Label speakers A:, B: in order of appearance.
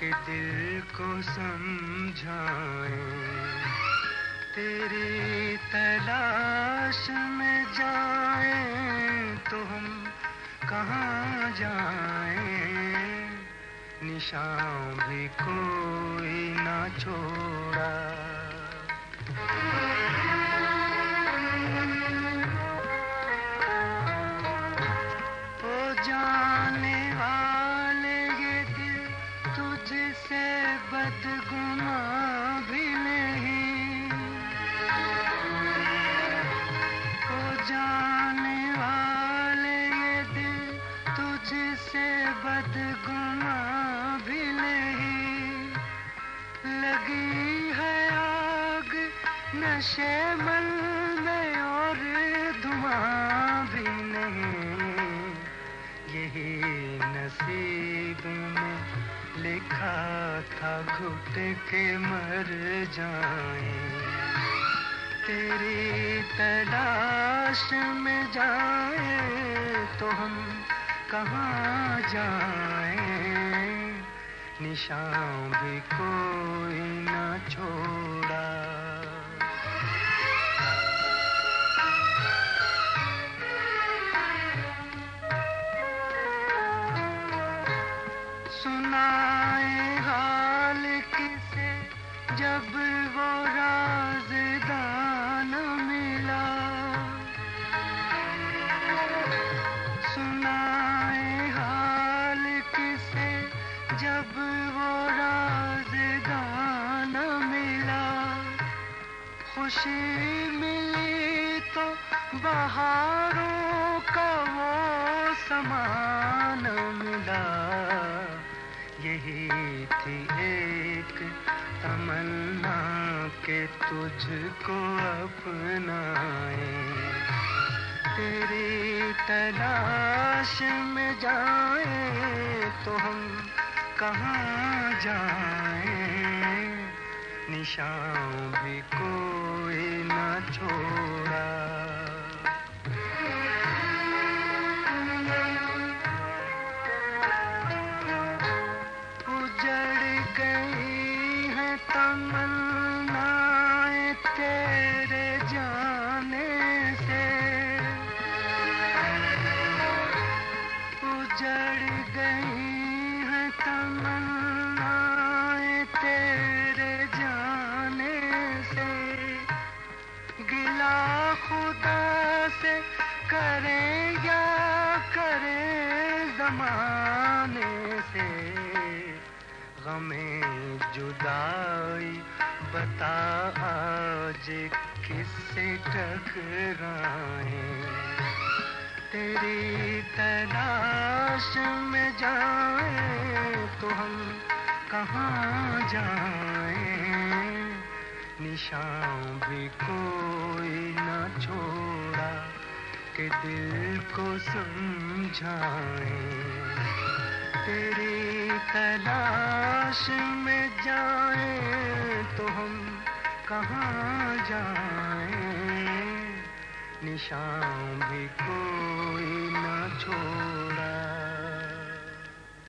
A: कि दिल को समझाएं। तेरी तलाश में जाएं तो हम कहाँ जाएं, निशान भी कोई ना छोड़ा। ओ जाने वाले ये दिल तुझसे बदगुमां भी नहीं। ओ जाने वाले ये दिल तुझसे बदगुमां भी नहीं। लगी है आग नशे मन में और धुआं भी नहीं। यही नसीब में लिखा था घुट के मर जाएं। तेरी तलाश में जाएं तो हम कहाँ जाएं, निशान भी कोई ना छोड़ा। सुनाए हाल किसे जब वो राज़दान मिला। सुनाए हाल किसे जब वो राज़दान मिला। खुशी मिली तो बहारों का वो समान मिला। यही थी एक तमन्ना के तुझको अपनाए। तेरी तलाश में जाएं तो हम कहाँ जाएं, निशान भी कोई ना छोड़ा। उजड़ गई है तमन्नाएं तेरे जाने से। उजड़ गई है तमन्नाएं तेरे जाने से। गिला खुदा से करें या करें ज़माने से। गमे जुदाई बता आज किससे टकराएं। तेरी तलाश में जाएं तो हम कहाँ जाएं, निशान भी कोई ना छोड़ा कि दिल को समझाएं। तेरी तलाश में जाएं तो हम कहाँ जाएं, निशान भी कोई ना छोड़ा।